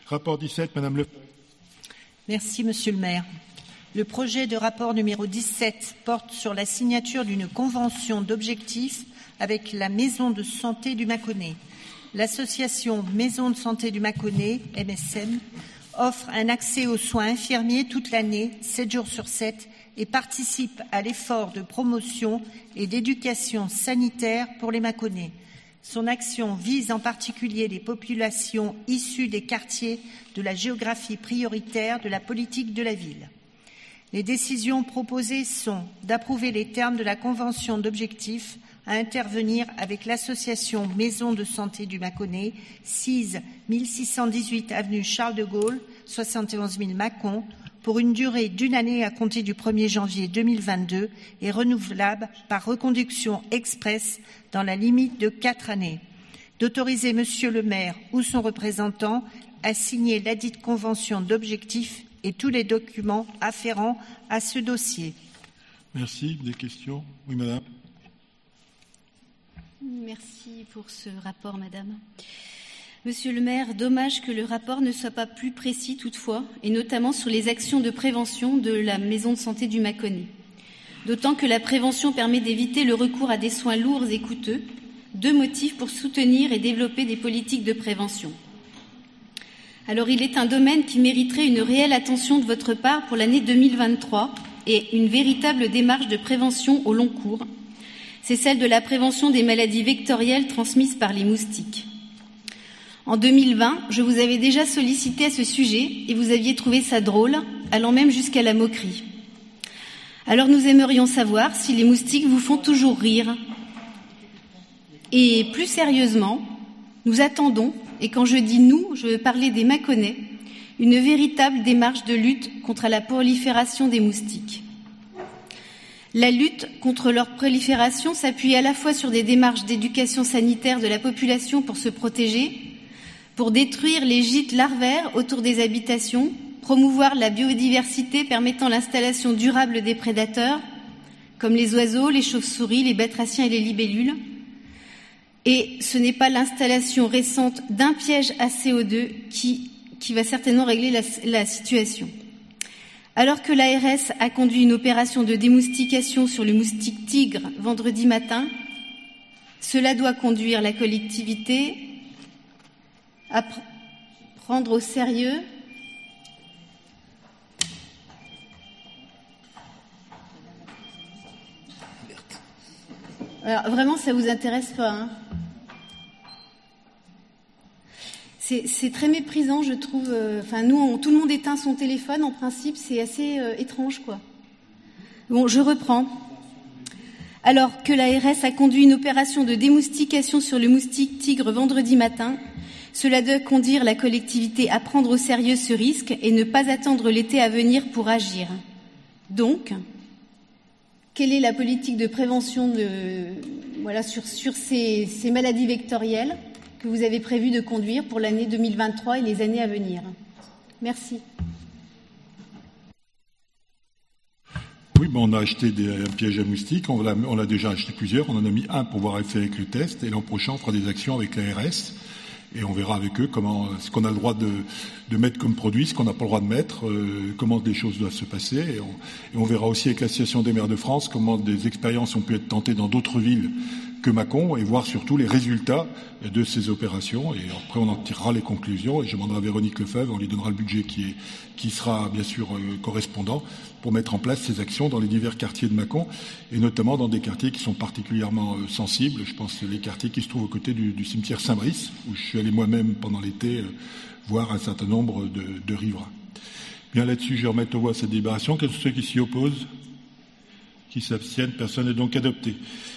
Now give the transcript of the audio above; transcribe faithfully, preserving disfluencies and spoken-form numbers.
Rapport dix-sept, Madame Le. Merci, Monsieur le maire. Le projet de rapport numéro dix-sept porte sur la signature d'une convention d'objectifs avec la Maison de santé du Mâconnais. L'association Maison de santé du Mâconnais, M S M, offre un accès aux soins infirmiers toute l'année, sept jours sur sept, et participe à l'effort de promotion et d'éducation sanitaire pour les Mâconnais. Son action vise en particulier les populations issues des quartiers de la géographie prioritaire de la politique de la ville. Les décisions proposées sont d'approuver les termes de la convention d'objectifs à intervenir avec l'association Maison de santé du Mâconnais, six mille six cent dix-huit avenue Charles de Gaulle, soixante et onze mille Mâcon, pour une durée d'une année à compter du premier janvier deux mille vingt-deux et renouvelable par reconduction express dans la limite de quatre années. D'autoriser Monsieur le maire ou son représentant à signer ladite convention d'objectifs et tous les documents afférents à ce dossier. Merci. Des questions? Oui, madame. Merci pour ce rapport, madame. Monsieur le maire, dommage que le rapport ne soit pas plus précis toutefois, et notamment sur les actions de prévention de la maison de santé du Mâconnais. D'autant que la prévention permet d'éviter le recours à des soins lourds et coûteux, deux motifs pour soutenir et développer des politiques de prévention. Alors il est un domaine qui mériterait une réelle attention de votre part pour l'année deux mille vingt-trois et une véritable démarche de prévention au long cours. C'est celle de la prévention des maladies vectorielles transmises par les moustiques. En deux mille vingt, je vous avais déjà sollicité à ce sujet et vous aviez trouvé ça drôle, allant même jusqu'à la moquerie. Alors nous aimerions savoir si les moustiques vous font toujours rire. Et plus sérieusement, nous attendons, et quand je dis nous, je veux parler des Mâconnais, une véritable démarche de lutte contre la prolifération des moustiques. La lutte contre leur prolifération s'appuie à la fois sur des démarches d'éducation sanitaire de la population pour se protéger, pour détruire les gîtes larvaires autour des habitations, promouvoir la biodiversité permettant l'installation durable des prédateurs, comme les oiseaux, les chauves-souris, les batraciens et les libellules. Et ce n'est pas l'installation récente d'un piège à C O deux qui, qui va certainement régler la, la situation. Alors que l'A R S a conduit une opération de démoustication sur le moustique tigre vendredi matin, cela doit conduire la collectivité à pr- prendre au sérieux Alors vraiment, ça vous intéresse pas, hein? C'est, c'est très méprisant, je trouve. Enfin, nous, on, tout le monde éteint son téléphone. En principe, c'est assez euh, étrange, quoi. Bon, je reprends. Alors que l'A R S a conduit une opération de démoustication sur le moustique tigre vendredi matin, cela doit conduire la collectivité à prendre au sérieux ce risque et ne pas attendre l'été à venir pour agir. Donc, quelle est la politique de prévention de, voilà, sur, sur ces, ces maladies vectorielles que vous avez prévu de conduire pour l'année deux mille vingt-trois et les années à venir? Merci. Oui, ben on a acheté des, un piège à moustiques, on l'a, on l'a déjà acheté plusieurs, on en a mis un pour voir effet avec le test, et l'an prochain on fera des actions avec l'A R S, et on verra avec eux comment, ce qu'on a le droit de, de mettre comme produit, ce qu'on n'a pas le droit de mettre, euh, comment les choses doivent se passer, et on, et on verra aussi avec l'Association des maires de France comment des expériences ont pu être tentées dans d'autres villes que Mâcon, et voir surtout les résultats de ces opérations, et après on en tirera les conclusions, et je demanderai à Véronique Lefebvre, on lui donnera le budget qui, est, qui sera bien sûr euh, correspondant pour mettre en place ces actions dans les divers quartiers de Mâcon, et notamment dans des quartiers qui sont particulièrement euh, sensibles. Je pense les quartiers qui se trouvent aux côtés du, du cimetière Saint-Brice, où je suis allé moi-même pendant l'été euh, voir un certain nombre de, de riverains. Bien là-dessus, je remets au voie cette délibération. Quels sont ceux qui s'y opposent? Qui s'abstiennent? Personne n'est donc adopté.